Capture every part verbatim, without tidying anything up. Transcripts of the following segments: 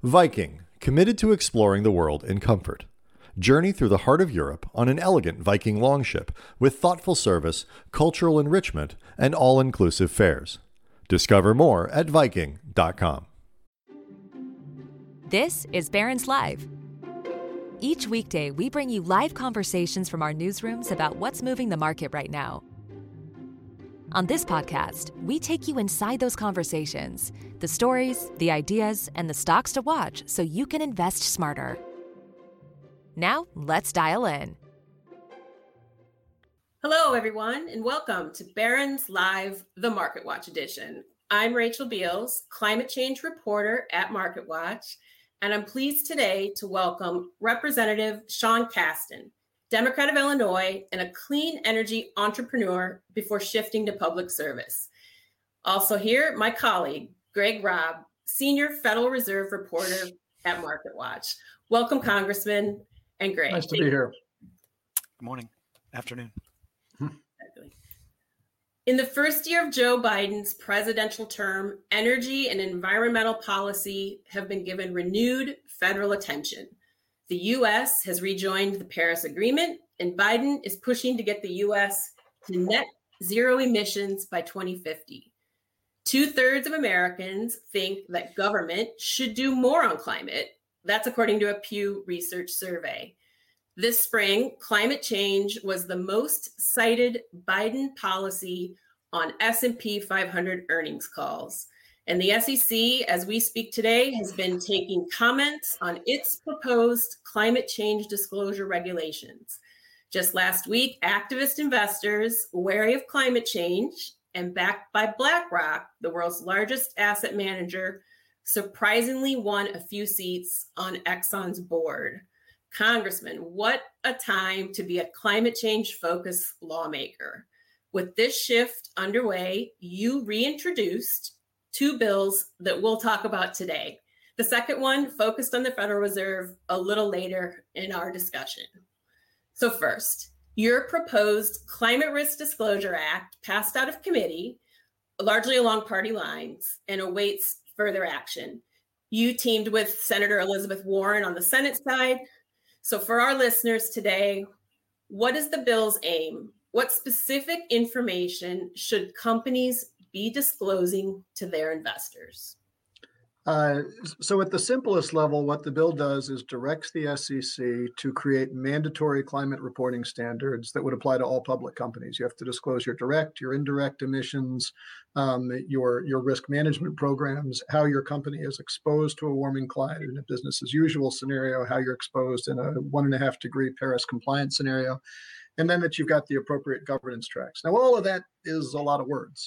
Viking, committed to exploring the world in comfort. Journey through the heart of Europe on an elegant Viking longship with thoughtful service, cultural enrichment, and all-inclusive fares. Discover more at Viking dot com. This is Barron's Live. Each weekday, we bring you live conversations from our newsrooms about what's moving the market right now. On this podcast, we take you inside those conversations, the stories, the ideas, and the stocks to watch so you can invest smarter. Now, let's dial in. Hello, everyone, and welcome to Barron's Live, the Market Watch edition. I'm Rachel Beals, climate change reporter at MarketWatch, and I'm pleased today to welcome Representative Sean Casten, Democrat of Illinois, and a clean energy entrepreneur before shifting to public service. Also here, my colleague, Greg Robb, Senior Federal Reserve reporter at MarketWatch. Welcome, Congressman and Greg. Nice to be here. Good morning, afternoon. In the first year of Joe Biden's presidential term, energy and environmental policy have been given renewed federal attention. The U S has rejoined the Paris Agreement, and Biden is pushing to get the U S to net zero emissions by twenty fifty. Two-thirds of Americans think that government should do more on climate. That's according to a Pew Research survey. This spring, climate change was the most cited Biden policy on S and P five hundred earnings calls. And the S E C, as we speak today, has been taking comments on its proposed climate change disclosure regulations. Just last week, activist investors wary of climate change and backed by BlackRock, the world's largest asset manager, surprisingly won a few seats on Exxon's board. Congressman, what a time to be a climate change-focused lawmaker. With this shift underway, you reintroduced two bills that we'll talk about today. The second one focused on the Federal Reserve a little later in our discussion. So first, your proposed Climate Risk Disclosure Act passed out of committee, largely along party lines, and awaits further action. You teamed with Senator Elizabeth Warren on the Senate side. So for our listeners today, what is the bill's aim? What specific information should companies be disclosing to their investors? Uh, so at the simplest level, what the bill does is directs the S E C to create mandatory climate reporting standards that would apply to all public companies. You have to disclose your direct, your indirect emissions, um, your, your risk management programs, how your company is exposed to a warming climate in a business as usual scenario, how you're exposed in a one and a half degree Paris compliance scenario, and then that you've got the appropriate governance tracks. Now, all of that is a lot of words.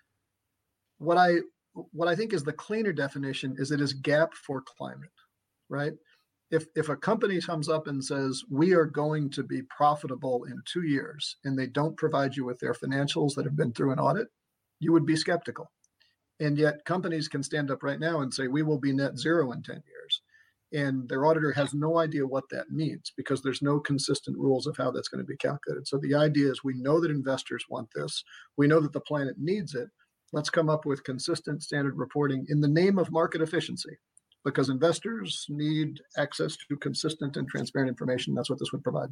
What I What I think is the cleaner definition is it is gap for climate, right? If if a company comes up and says, we are going to be profitable in two years, and they don't provide you with their financials that have been through an audit, you would be skeptical. And yet companies can stand up right now and say, we will be net zero in ten years. And their auditor has no idea what that means because there's no consistent rules of how that's going to be calculated. So the idea is we know that investors want this. We know that the planet needs it. Let's come up with consistent standard reporting in the name of market efficiency, because investors need access to consistent and transparent information. That's what this would provide.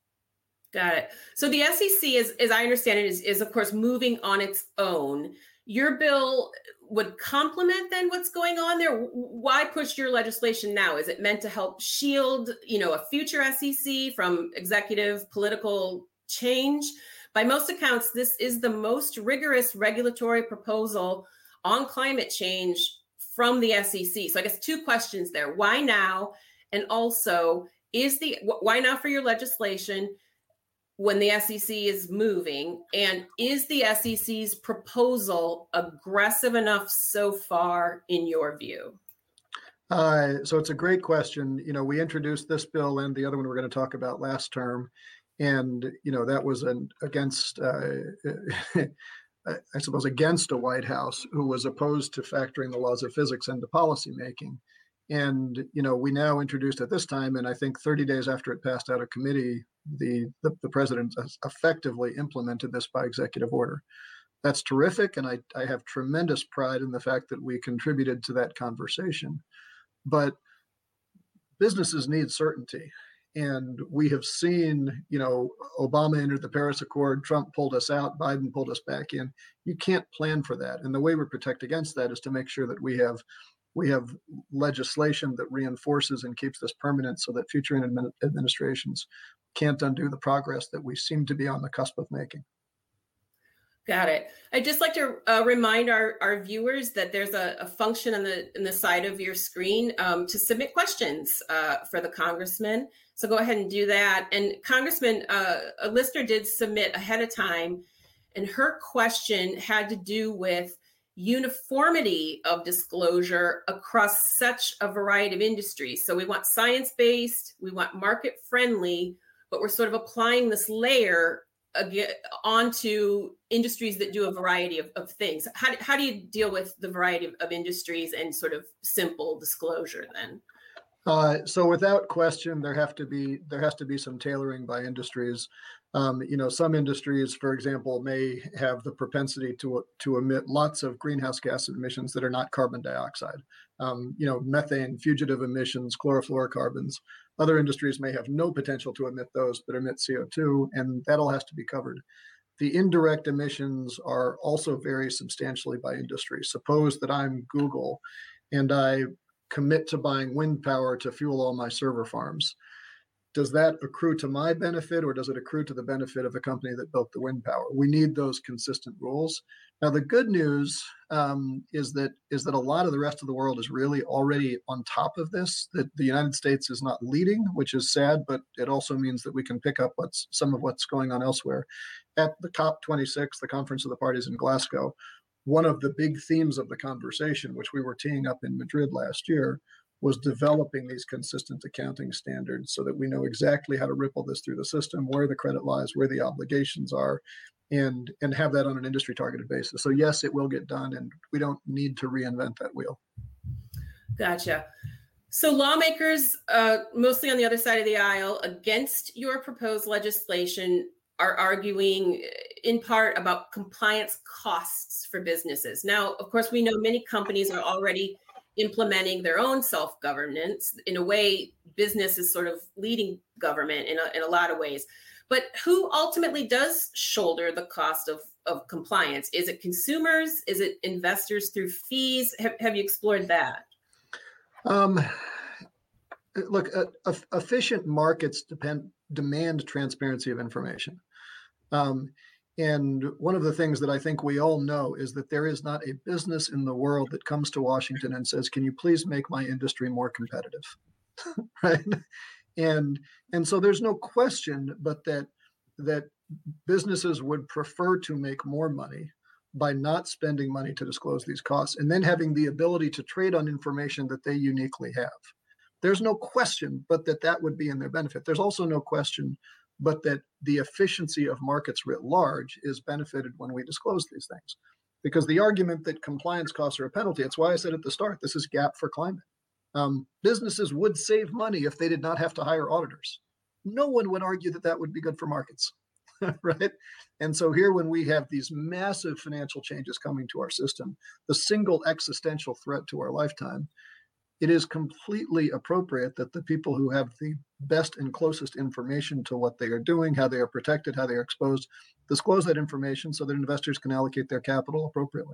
Got it. So the S E C, is, as I understand it, is, is of course moving on its own. Your bill would complement then what's going on there. Why push your legislation now? Is it meant to help shield, you know, a future S E C from executive political change? By most accounts, this is the most rigorous regulatory proposal on climate change from the S E C. So I guess two questions there. Why now? And also, is the why now for your legislation when the S E C is moving? And is the S E C's proposal aggressive enough so far in your view? Uh, so it's a great question. You know, we introduced this bill and the other one we're going to talk about last term. And, you know, that was an against, uh, I suppose, against a White House who was opposed to factoring the laws of physics into policymaking. And, you know, we now introduced at this time, and I think thirty days after it passed out of committee, the, the, the president has effectively implemented this by executive order. That's terrific. And I, I have tremendous pride in the fact that we contributed to that conversation. But businesses need certainty. And we have seen, you know, Obama entered the Paris Accord, Trump pulled us out, Biden pulled us back in. You can't plan for that. And the way we protect against that is to make sure that we have we have legislation that reinforces and keeps this permanent so that future admin- administrations can't undo the progress that we seem to be on the cusp of making. Got it. I'd just like to uh, remind our, our viewers that there's a, a function on the in the side of your screen um, to submit questions uh, for the congressman. So go ahead and do that. And Congressman, uh, a listener did submit ahead of time, and her question had to do with uniformity of disclosure across such a variety of industries. So we want science-based, we want market-friendly, but we're sort of applying this layer again onto industries that do a variety of, of things. How, how do you deal with the variety of, of industries and sort of simple disclosure then? Uh, so without question, there have to be there has to be some tailoring by industries. Um, you know, some industries, for example, may have the propensity to to emit lots of greenhouse gas emissions that are not carbon dioxide. Um, you know, methane, fugitive emissions, chlorofluorocarbons. Other industries may have no potential to emit those, but emit C O two, and that all has to be covered. The indirect emissions are also vary substantially by industry. Suppose that I'm Google, and I commit to buying wind power to fuel all my server farms. Does that accrue to my benefit, or does it accrue to the benefit of the company that built the wind power? We need those consistent rules. Now, the good news um, is that is that a lot of the rest of the world is really already on top of this. That the United States is not leading, which is sad, but it also means that we can pick up what's some of what's going on elsewhere. At the COP twenty-six, the Conference of the Parties in Glasgow, one of the big themes of the conversation, which we were teeing up in Madrid last year, was developing these consistent accounting standards so that we know exactly how to ripple this through the system, where the credit lies, where the obligations are, and and have that on an industry targeted basis. So yes, it will get done, and we don't need to reinvent that wheel. Gotcha. So lawmakers, uh, mostly on the other side of the aisle, against your proposed legislation, are arguing in part about compliance costs for businesses. Now, of course, we know many companies are already implementing their own self-governance. In a way, business is sort of leading government in a, in a lot of ways. But who ultimately does shoulder the cost of, of compliance? Is it consumers? Is it investors through fees? Have, have you explored that? Um, look, uh, uh, efficient markets depend, demand transparency of information. Um, And one of the things that I think we all know is that there is not a business in the world that comes to Washington and says, can you please make my industry more competitive? Right? And and so there's no question but that that businesses would prefer to make more money by not spending money to disclose these costs and then having the ability to trade on information that they uniquely have. There's no question but that that would be in their benefit. There's also no question but that the efficiency of markets writ large is benefited when we disclose these things. Because the argument that compliance costs are a penalty, it's why I said at the start, this is gap for climate. Um, businesses would save money if they did not have to hire auditors. No one would argue that that would be good for markets, right? And so here, when we have these massive financial changes coming to our system, the single existential threat to our lifetime, it is completely appropriate that the people who have the best and closest information to what they are doing, how they are protected, how they are exposed, disclose that information so that investors can allocate their capital appropriately.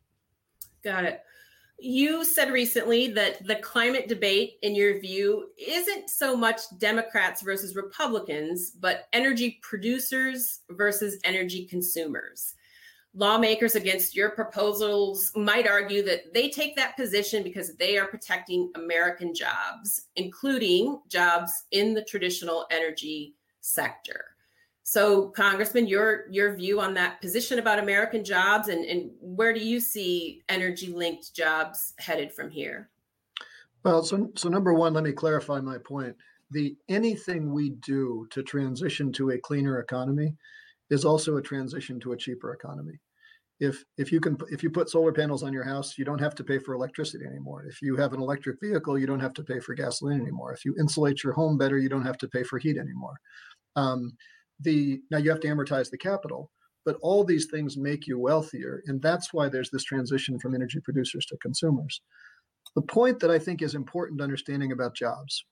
Got it. You said recently that the climate debate, in your view, isn't so much Democrats versus Republicans, but energy producers versus energy consumers. Lawmakers against your proposals might argue that they take that position because they are protecting American jobs, including jobs in the traditional energy sector. So, Congressman, your your view on that position about American jobs, and, and where do you see energy-linked jobs headed from here? Well, so, so number one, let me clarify my point. The anything we do to transition to a cleaner economy is also a transition to a cheaper economy. If if you can if you put solar panels on your house, you don't have to pay for electricity anymore. If you have an electric vehicle, you don't have to pay for gasoline anymore. If you insulate your home better, you don't have to pay for heat anymore. Um, the now you have to amortize the capital, but all these things make you wealthier, and that's why there's this transition from energy producers to consumers. The point that I think is important understanding about jobs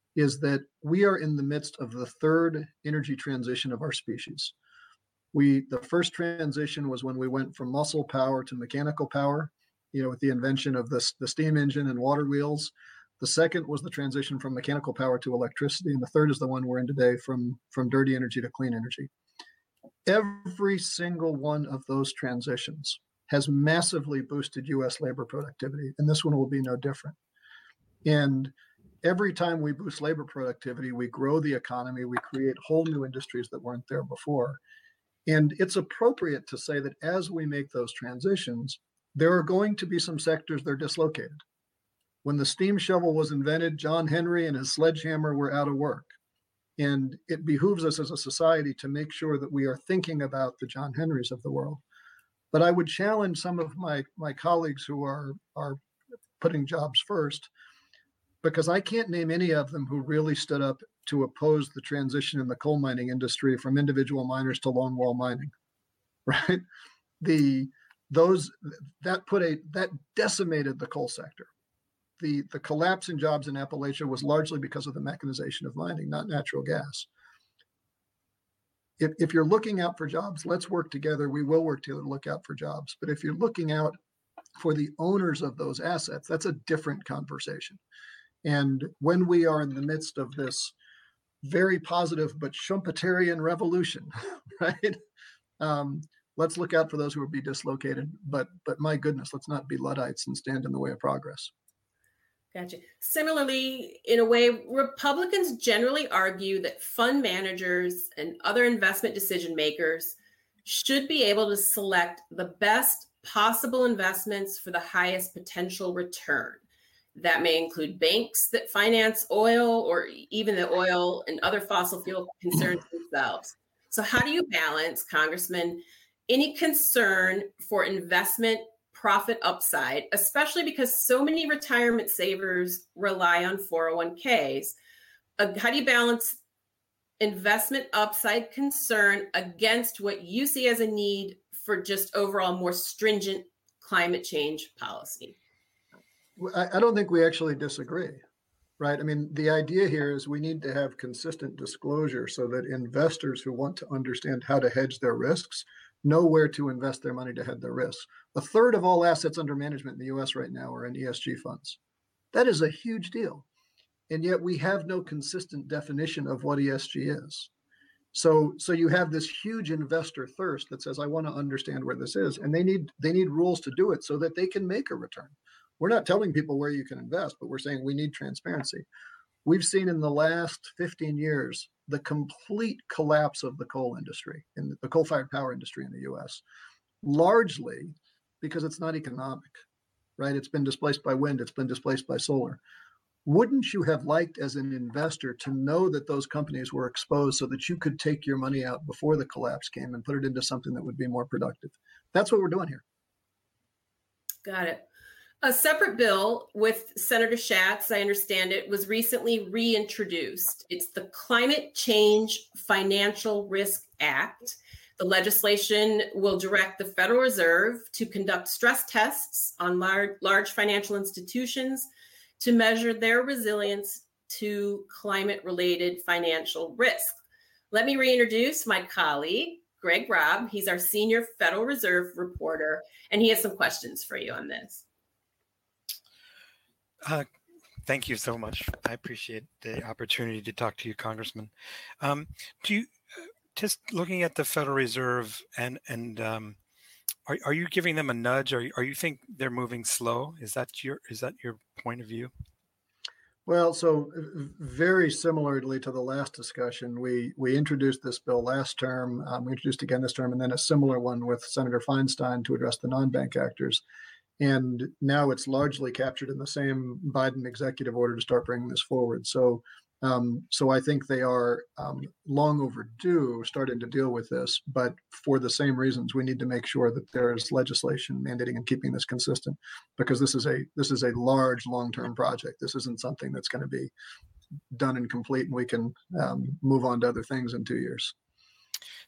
is that we are in the midst of the third energy transition of our species. We, the first transition was when we went from muscle power to mechanical power, you know, with the invention of this, the steam engine and water wheels. The second was the transition from mechanical power to electricity. And the third is the one we're in today, from, from dirty energy to clean energy. Every single one of those transitions has massively boosted U S labor productivity, and this one will be no different. And every time we boost labor productivity, we grow the economy, we create whole new industries that weren't there before. And it's appropriate to say that as we make those transitions, there are going to be some sectors that are dislocated. When the steam shovel was invented, John Henry and his sledgehammer were out of work. And it behooves us as a society to make sure that we are thinking about the John Henrys of the world. But I would challenge some of my, my colleagues who are, are putting jobs first, because I can't name any of them who really stood up to oppose the transition in the coal mining industry from individual miners to longwall mining, right? The those that put a that decimated the coal sector. The the collapse in jobs in Appalachia was largely because of the mechanization of mining, not natural gas. If, if you're looking out for jobs, let's work together. We will work together to look out for jobs. But if you're looking out for the owners of those assets, that's a different conversation. And when we are in the midst of this very positive but Schumpeterian revolution, right? Um, let's look out for those who will be dislocated. But but my goodness, let's not be Luddites and stand in the way of progress. Gotcha. Similarly, in a way, Republicans generally argue that fund managers and other investment decision makers should be able to select the best possible investments for the highest potential return. That may include banks that finance oil or even the oil and other fossil fuel concerns themselves. So how do you balance, Congressman, any concern for investment profit upside, especially because so many retirement savers rely on four oh one k's? Uh, how do you balance investment upside concern against what you see as a need for just overall more stringent climate change policy? I, I don't think we actually disagree, right? I mean, the idea here is we need to have consistent disclosure so that investors who want to understand how to hedge their risks know where to invest their money to hedge their risks. A third of all assets under management in the U S right now are in E S G funds. That is a huge deal. And yet we have no consistent definition of what E S G is. So, so you have this huge investor thirst that says, I want to understand where this is. And they need, they need rules to do it so that they can make a return. We're not telling people where you can invest, but we're saying we need transparency. We've seen in the last fifteen years the complete collapse of the coal industry, in the coal-fired power industry in the U S, largely because it's not economic, right? It's been displaced by wind, it's been displaced by solar. Wouldn't you have liked as an investor to know that those companies were exposed so that you could take your money out before the collapse came and put it into something that would be more productive? That's what we're doing here. Got it. A separate bill with Senator Schatz, I understand it, was recently reintroduced. It's the Climate Change Financial Risk Act. The legislation will direct the Federal Reserve to conduct stress tests on large, large financial institutions to measure their resilience to climate-related financial risk. Let me reintroduce my colleague, Greg Robb. He's our senior Federal Reserve reporter, and he has some questions for you on this. Uh, thank you so much. I appreciate the opportunity to talk to you, Congressman. Um, do you, just looking at the Federal Reserve, and and um, are are you giving them a nudge? Are you, are you think they're moving slow? Is that your is that your point of view? Well, so very similarly to the last discussion, we we introduced this bill last term. Um, we introduced again this term, and then a similar one with Senator Feinstein to address the non-bank actors. And now it's largely captured in the same Biden executive order to start bringing this forward. So, um, so I think they are um, long overdue starting to deal with this. But for the same reasons, we need to make sure that there is legislation mandating and keeping this consistent, because this is a this is a large, long-term project. This isn't something that's going to be done and complete, and we can um, move on to other things in two years.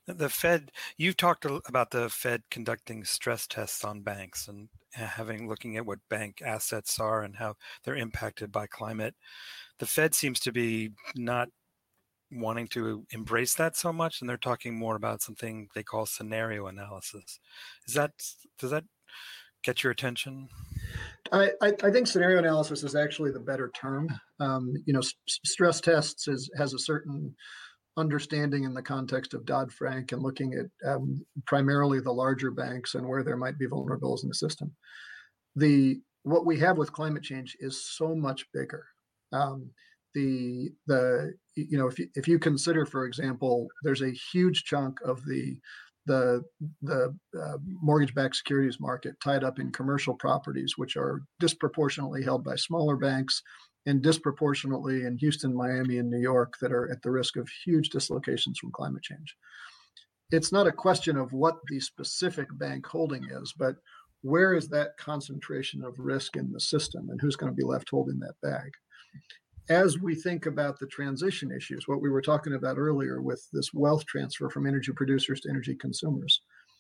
The the Fed, you've talked a- about the Fed conducting stress tests on banks and uh, having looking at what bank assets are and how they're impacted by climate. The Fed seems to be not wanting to embrace that so much, and they're talking more about something they call scenario analysis. Is that does that get your attention? I, I, I think scenario analysis is actually the better term. Um, you know, s- stress tests is, has a certain understanding in the context of Dodd-Frank and looking at um, primarily the larger banks and where there might be vulnerabilities in the system. The what we have with climate change is so much bigger. Um, the the you know if you, if you consider, for example, there's a huge chunk of the the the uh, mortgage-backed securities market tied up in commercial properties, which are disproportionately held by smaller banks and disproportionately in Houston, Miami, and New York that are at the risk of huge dislocations from climate change. It's not a question of what the specific bank holding is, but where is that concentration of risk in the system and who's going to be left holding that bag? As we think about the transition issues, what we were talking about earlier with this wealth transfer from energy producers to energy consumers,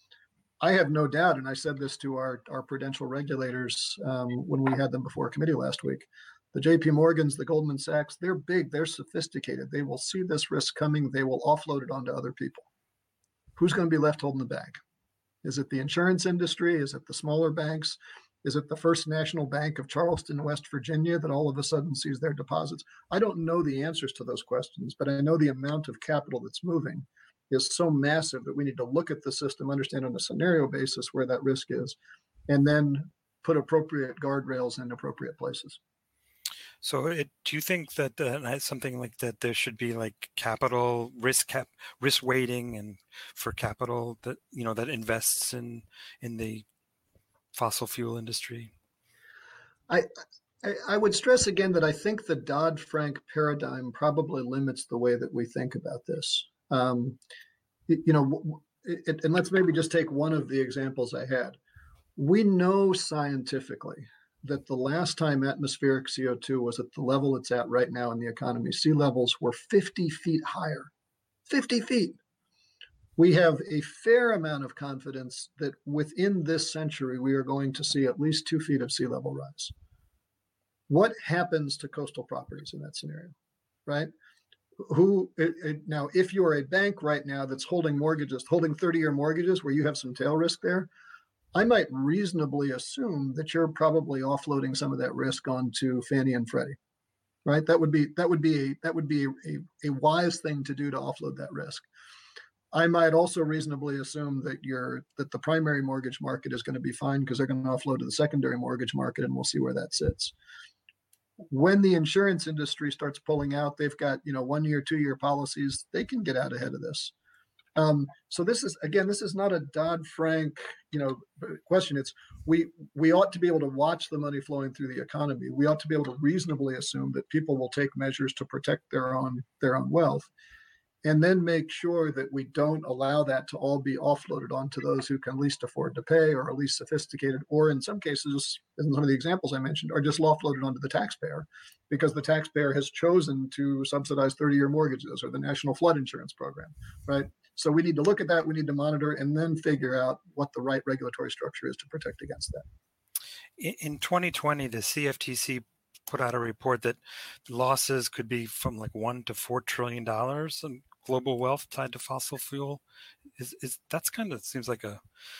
I have no doubt, and I said this to our, our prudential regulators um, when we had them before a committee last week, the J P Morgans, the Goldman Sachs, they're big, they're sophisticated. They will see this risk coming. They will offload it onto other people. Who's going to be left holding the bag? Is it the insurance industry? Is it the smaller banks? Is it the First National Bank of Charleston, West Virginia, that all of a sudden sees their deposits? I don't know the answers to those questions, but I know the amount of capital that's moving is so massive that we need to look at the system, understand on a scenario basis where that risk is, and then put appropriate guardrails in appropriate places. So, it, do you think that uh, something like that there should be like capital risk cap risk weighting and for capital that you know that invests in in the fossil fuel industry? I, I I would stress again that I think the Dodd-Frank paradigm probably limits the way that we think about this. Um, you know, it, and let's maybe just take one of the examples I had. We know scientifically that the last time atmospheric C O two was at the level it's at right now in the economy, sea levels were fifty feet higher. fifty feet. We have a fair amount of confidence that within this century, we are going to see at least two feet of sea level rise. What happens to coastal properties in that scenario, right? Who it, it, now, if you are a bank right now that's holding mortgages, holding thirty-year mortgages where you have some tail risk there, I might reasonably assume that you're probably offloading some of that risk onto Fannie and Freddie, right? That would be that would be a, that would be a, a, a wise thing to do to offload that risk. I might also reasonably assume that you're that the primary mortgage market is going to be fine because they're going to offload to the secondary mortgage market, and we'll see where that sits. When the insurance industry starts pulling out, they've got you know one year, two year policies. They can get out ahead of this. Um, so this is again, this is not a Dodd-Frank, you know, question. It's we we ought to be able to watch the money flowing through the economy. We ought to be able to reasonably assume that people will take measures to protect their own their own wealth, and then make sure that we don't allow that to all be offloaded onto those who can least afford to pay or are least sophisticated, or in some cases, in some of the examples I mentioned, are just offloaded onto the taxpayer because the taxpayer has chosen to subsidize thirty-year mortgages or the National Flood Insurance Program, right? So we need to look at that, we need to monitor, and then figure out what the right regulatory structure is to protect against that. In twenty twenty, the C F T C put out a report that losses could be from like one to four trillion dollars in global wealth tied to fossil fuel. Is is that's kind of seems like a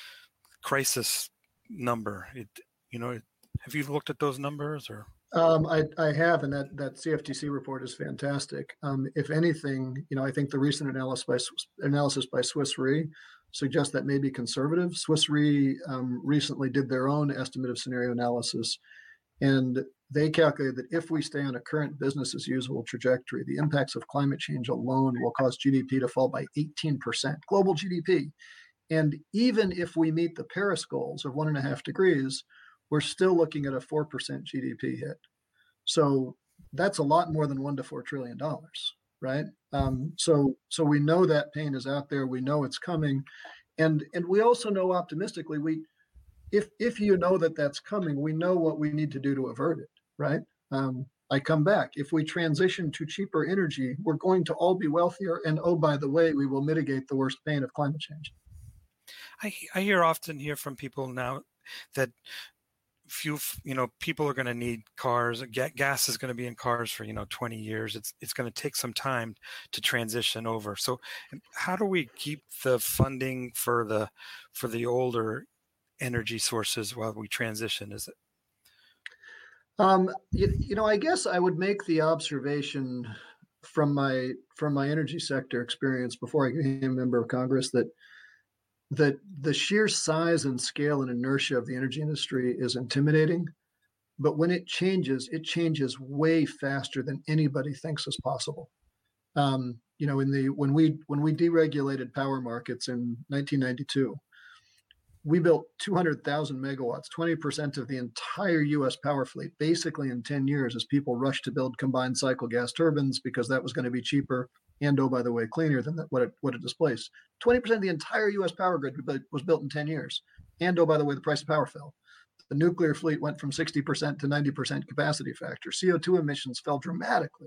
crisis number. It you know, have you looked at those numbers or? Um, I, I have, and that, that C F T C report is fantastic. Um, if anything, you know, I think the recent analysis by analysis by Swiss Re suggests that may be conservative. Swiss Re um, recently did their own estimate of scenario analysis, and they calculated that if we stay on a current business as usual trajectory, the impacts of climate change alone will cause G D P to fall by eighteen percent, global G D P. And even if we meet the Paris goals of one and a half degrees, we're still looking at a four percent G D P hit. So that's a lot more than one to four trillion dollars, right? Um, so so we know that pain is out there. We know it's coming, and and we also know optimistically we, if if you know that that's coming, we know what we need to do to avert it, right? Um, I come back. If we transition to cheaper energy, we're going to all be wealthier. And oh, by the way, we will mitigate the worst pain of climate change. I, I hear often hear from people now that few, you know, people are going to need cars. Gas is going to be in cars for, you know, twenty years. It's it's going to take some time to transition over. So how do we keep the funding for the for the older energy sources while we transition? Is it? Um, you, you know, I guess I would make the observation from my from my energy sector experience before I became a member of Congress that that the sheer size and scale and inertia of the energy industry is intimidating. But when it changes, it changes way faster than anybody thinks is possible. Um, you know, in the when we when we deregulated power markets in nineteen ninety-two, we built two hundred thousand megawatts, twenty percent of the entire U S power fleet, basically in ten years, as people rushed to build combined cycle gas turbines because that was going to be cheaper and, oh, by the way, cleaner than what it, what it displaced. twenty percent of the entire U S power grid was built in ten years. And, oh, by the way, the price of power fell. The nuclear fleet went from sixty percent to ninety percent capacity factor. C O two emissions fell dramatically.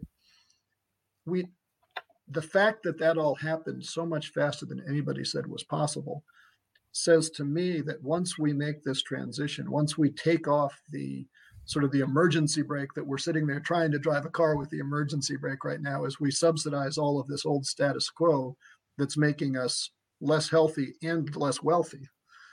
We, the fact that that all happened so much faster than anybody said was possible says to me that once we make this transition, once we take off the sort of the emergency brake that we're sitting there trying to drive a car with the emergency brake right now, as we subsidize all of this old status quo that's making us less healthy and less wealthy,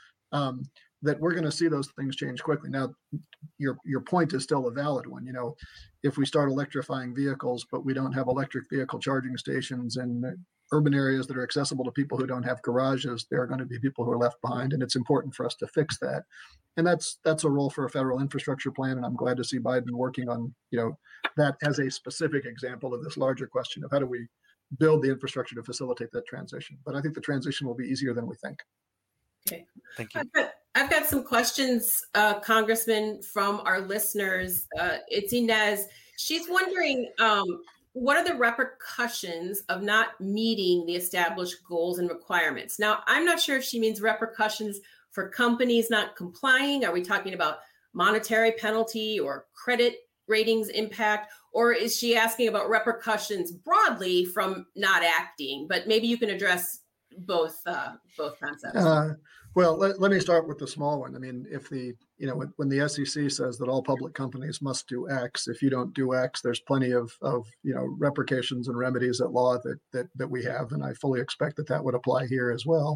um, that we're going to see those things change quickly. Now, your your point is still a valid one. You know, if we start electrifying vehicles, but we don't have electric vehicle charging stations in urban areas that are accessible to people who don't have garages, there are going to be people who are left behind, and it's important for us to fix that. And that's that's a role for a federal infrastructure plan, and I'm glad to see Biden working on, you know, that as a specific example of this larger question of how do we build the infrastructure to facilitate that transition. But I think the transition will be easier than we think. Okay, thank you. I've got, I've got some questions, uh, Congressman, from our listeners. Uh, it's Inez. She's wondering, um, what are the repercussions of not meeting the established goals and requirements? Now, I'm not sure if she means repercussions for companies not complying. Are we talking about monetary penalty or credit ratings impact? Or is she asking about repercussions broadly from not acting? But maybe you can address both uh, both concepts. Uh, well, let, let me start with the small one. I mean, if the, you know, when, when the S E C says that all public companies must do X, if you don't do X, there's plenty of, of you know, repercussions and remedies at law that that that we have. And I fully expect that that would apply here as well.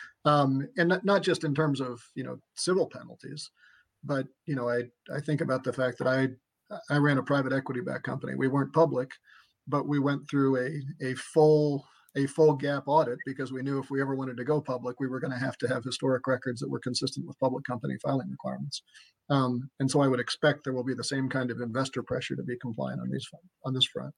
Um, and not, not just in terms of, you know, civil penalties, but, you know, I, I think about the fact that I, I ran a private equity backed company. We weren't public, but we went through a, a full a full gap audit because we knew if we ever wanted to go public, we were going to have to have historic records that were consistent with public company filing requirements. Um, and so I would expect there will be the same kind of investor pressure to be compliant on these on this front.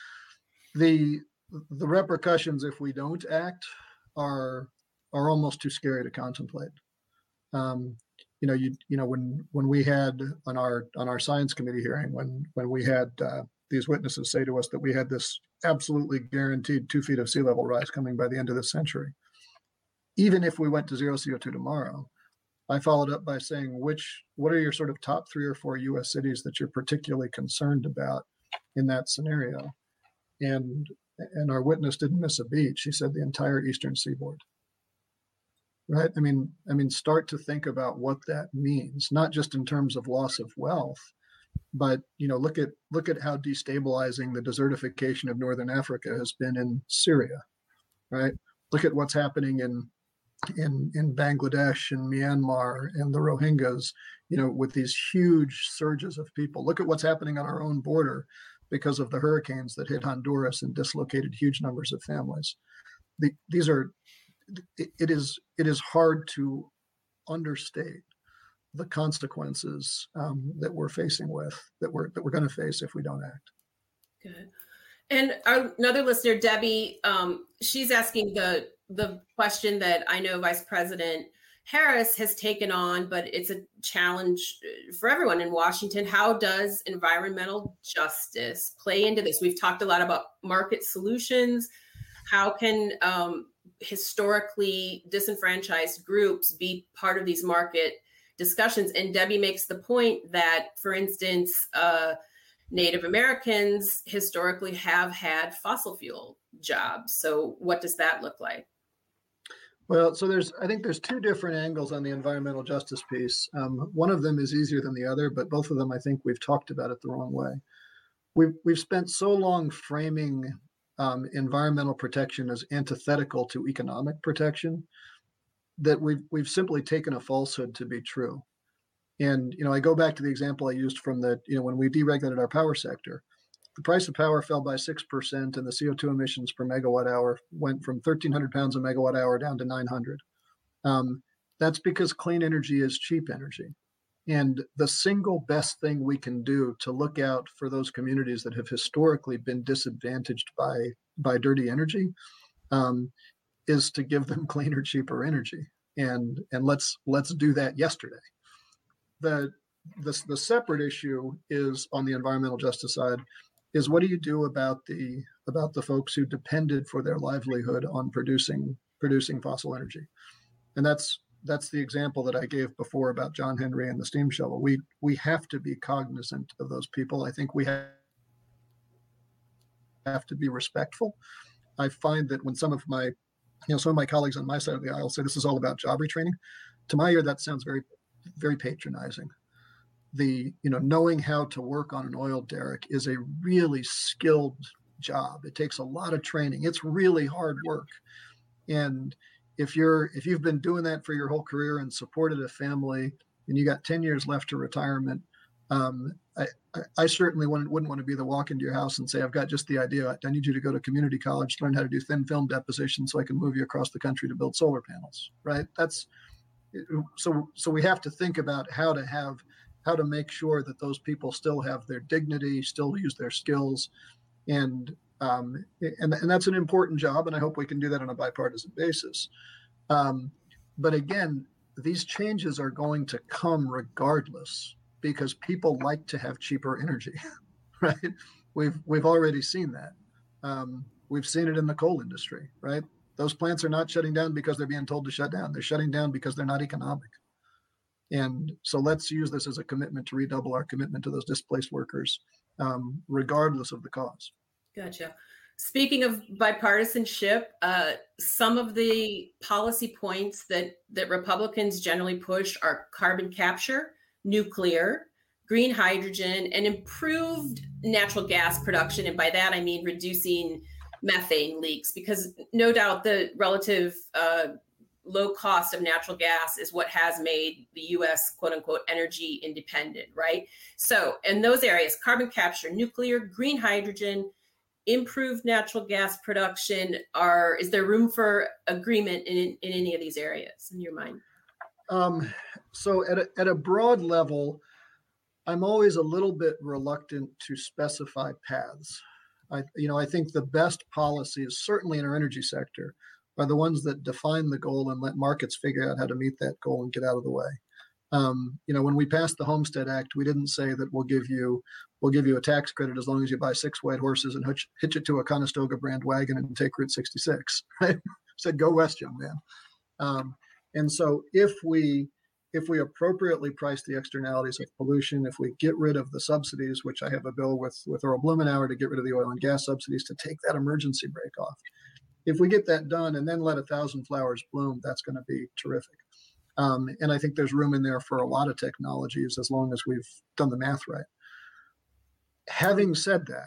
The the repercussions if we don't act are are almost too scary to contemplate. Um, you know, you you know when when we had on our on our science committee hearing when when we had uh, these witnesses say to us that we had this absolutely guaranteed two feet of sea level rise coming by the end of this century. Even if we went to zero C O two tomorrow, I followed up by saying, which, what are your sort of top three or four U S cities that you're particularly concerned about in that scenario? And, and our witness didn't miss a beat. She said the entire Eastern Seaboard. Right? I mean, I mean, start to think about what that means, not just in terms of loss of wealth, but, you know, look at look at how destabilizing the desertification of Northern Africa has been in Syria, right? Look at what's happening in in in Bangladesh and Myanmar and the Rohingyas, you know, with these huge surges of people. Look at what's happening on our own border because of the hurricanes that hit Honduras and dislocated huge numbers of families. The, these are, it, it is it is hard to understate the consequences um, that we're facing with, that we're that we're going to face if we don't act. Good. And our, another listener, Debbie, um, she's asking the the question that I know Vice President Harris has taken on, but it's a challenge for everyone in Washington. How does environmental justice play into this? We've talked a lot about market solutions. How can um, historically disenfranchised groups be part of these market discussions? And Debbie makes the point that, for instance, uh, Native Americans historically have had fossil fuel jobs. So what does that look like? Well, so there's, I think there's two different angles on the environmental justice piece. Um, one of them is easier than the other, but both of them, I think we've talked about it the wrong way. We've, we've spent so long framing um, environmental protection as antithetical to economic protection that we've, we've simply taken a falsehood to be true. And, you know, I go back to the example I used from the, you know, when we deregulated our power sector, the price of power fell by six percent and the C O two emissions per megawatt hour went from thirteen hundred pounds a megawatt hour down to nine hundred. Um, that's because clean energy is cheap energy. And the single best thing we can do to look out for those communities that have historically been disadvantaged by, by dirty energy um, is to give them cleaner, cheaper energy. And, and let's, let's do that yesterday. The, the, the separate issue is on the environmental justice side is what do you do about the about the folks who depended for their livelihood on producing producing fossil energy? And that's that's the example that I gave before about John Henry and the steam shovel. We we have to be cognizant of those people. I think we have, have to be respectful. I find that when some of my, you know, some of my colleagues on my side of the aisle say this is all about job retraining, to my ear that sounds very, very patronizing. The, you know, knowing how to work on an oil derrick is a really skilled job. It takes a lot of training. It's really hard work. And if you're, if you've been doing that for your whole career and supported a family and you got ten years left to retirement, um, I, I, I certainly wouldn't, wouldn't want to be the walk into your house and say, I've got just the idea. I need you to go to community college, learn how to do thin film deposition so I can move you across the country to build solar panels, right? That's, so, so we have to think about how to have how to make sure that those people still have their dignity, still use their skills. And, um, and, and that's an important job. And I hope we can do that on a bipartisan basis. Um, but again, these changes are going to come regardless because people like to have cheaper energy, right? We've, we've already seen that. Um, we've seen it in the coal industry, right? Those plants are not shutting down because they're being told to shut down. They're shutting down because they're not economic. And so let's use this as a commitment to redouble our commitment to those displaced workers, um, regardless of the cause. Gotcha. Speaking of bipartisanship, uh, some of the policy points that, that Republicans generally push are carbon capture, nuclear, green hydrogen, and improved natural gas production. And by that, I mean reducing methane leaks, because no doubt the relative uh, low cost of natural gas is what has made the U S quote unquote energy independent, right? So in those areas, carbon capture, nuclear, green hydrogen, improved natural gas production, are, is there room for agreement in, in any of these areas in your mind? Um, so at a, at a broad level, I'm always a little bit reluctant to specify paths. I, you know, I think the best policies, certainly in our energy sector, are the ones that define the goal and let markets figure out how to meet that goal and get out of the way. Um, you know, when we passed the Homestead Act, we didn't say that we'll give you we'll give you a tax credit as long as you buy six white horses and hitch, hitch it to a Conestoga brand wagon and take Route sixty-six. Right? Said, go west, young man. Um, and so if we if we appropriately price the externalities of pollution, if we get rid of the subsidies, which I have a bill with with Earl Blumenauer to get rid of the oil and gas subsidies to take that emergency brake off. If we get that done and then let a thousand flowers bloom, that's going to be terrific. Um, and I think there's room in there for a lot of technologies as long as we've done the math right. Having said that,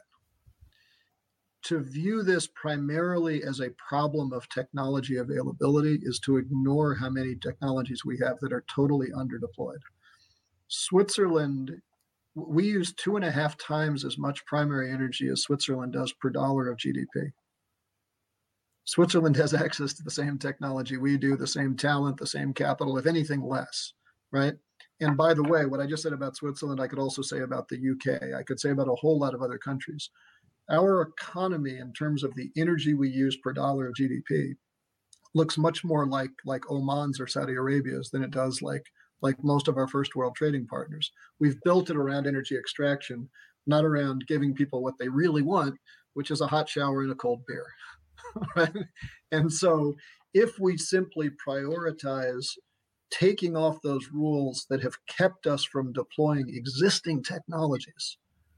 to view this primarily as a problem of technology availability is to ignore how many technologies we have that are totally underdeployed. Switzerland, we use two and a half times as much primary energy as Switzerland does per dollar of G D P. Switzerland has access to the same technology we do, the same talent, the same capital, if anything less, right? And by the way, what I just said about Switzerland, I could also say about the U K. I could say about a whole lot of other countries. Our economy, in terms of the energy we use per dollar of G D P, looks much more like, like Oman's or Saudi Arabia's than it does like, like most of our first world trading partners. We've built it around energy extraction, not around giving people what they really want, which is a hot shower and a cold beer. Right? And so if we simply prioritize taking off those rules that have kept us from deploying existing technologies,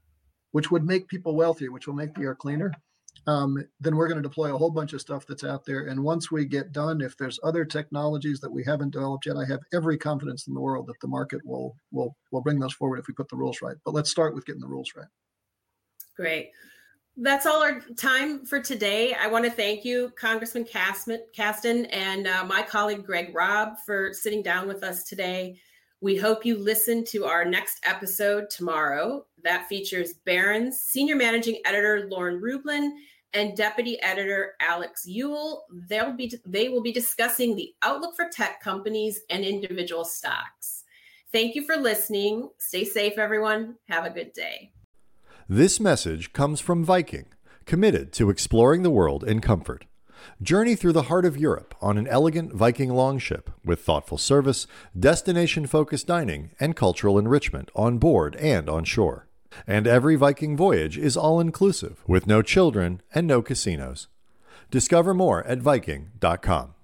which would make people wealthier, which will make the air cleaner, um, then we're going to deploy a whole bunch of stuff that's out there. And once we get done, if there's other technologies that we haven't developed yet, I have every confidence in the world that the market will will will bring those forward if we put the rules right. But let's start with getting the rules right. Great. That's all our time for today. I want to thank you, Congressman Casten, and uh, my colleague Greg Robb for sitting down with us today. We hope you listen to our next episode tomorrow. That features Barron's Senior Managing Editor Lauren Rublin and Deputy Editor Alex Ewell. They'll be they will be discussing the outlook for tech companies and individual stocks. Thank you for listening. Stay safe, everyone. Have a good day. This message comes from Viking, committed to exploring the world in comfort. Journey through the heart of Europe on an elegant Viking longship with thoughtful service, destination-focused dining, and cultural enrichment on board and on shore. And every Viking voyage is all-inclusive with no children and no casinos. Discover more at Viking dot com.